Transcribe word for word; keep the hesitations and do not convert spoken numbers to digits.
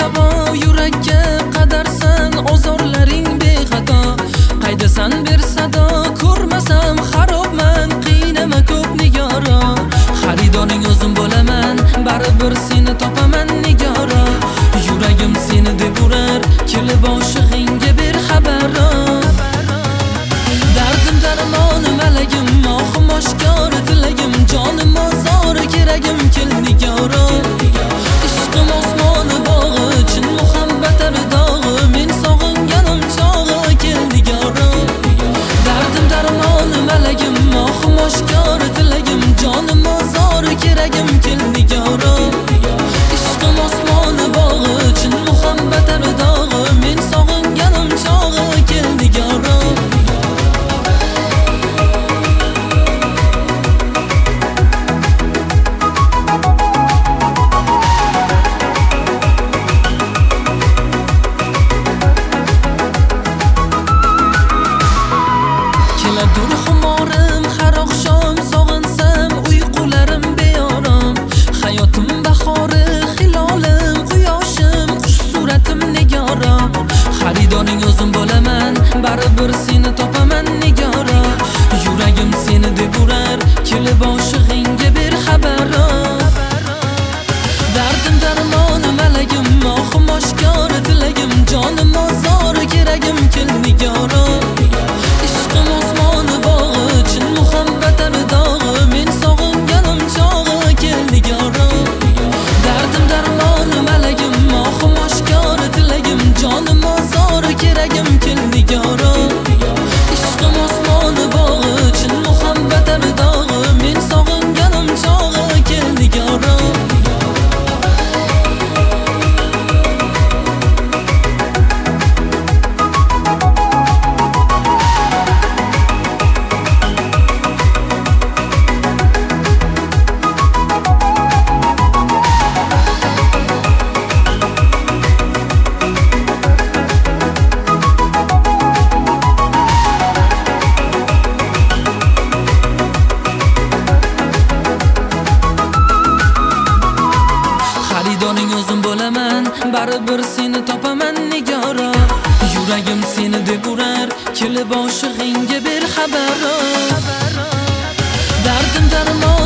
davo, yurakka qadarsan ozorlaring bexato. Qaydasan ber sado, ko'rmasam xarobman, qiynama ko'p nigora. Xaridoring o'zim bo'laman, baribir seni topaman nigora. Yuragim seni deb urar, kelib oshig'ingga ber xabar. Dardim darmonim malagim, mohim oshkor tilagim, jonim ozor keragim, kel nigora. Ishqim osmoni bog'i, chin muhabbat ardog'i, men sog'inganim chog'i, kel nigora. Dardim darmonim malagim, mohim oshkor tilagim, jonim ozor keragim, kel nigora. Ishqim osmoni bog'i, chin muhabbat ardog'i, men sog'inganim chog'i, kel nigora. Keladur xumorim har oqshom, sog'insam uyqularim beorom. Hayotim bahori, hilolim, quyoshim, qush suratim nigora. Xaridoring o'zim bo'laman, baribir seni topaman nigora. Yuragim seni deb urar, kelib oshig'ingga ber xabar. Dardim darmonim malagim, mohim oshkor tilagim, jonim ozor keragim, kel nigora. Ishqim osmoni bog'i, chin muhabbat ardog'i, men sog'inganim chog'i, kel nigora. Dardim darmonim malagim, mohim oshkor tilagim, jonim ozor keragim, kel nigora. Ishqim osmoni bog'i, chin muhabbat ardog'i, men sog'inganim chog'i, kel nigora. Xaridoring o'zim bo'laman, baribir seni topaman nigora. Yuragim seni deb urar, kelib oshig'ingga ber xabar. Dardim darmon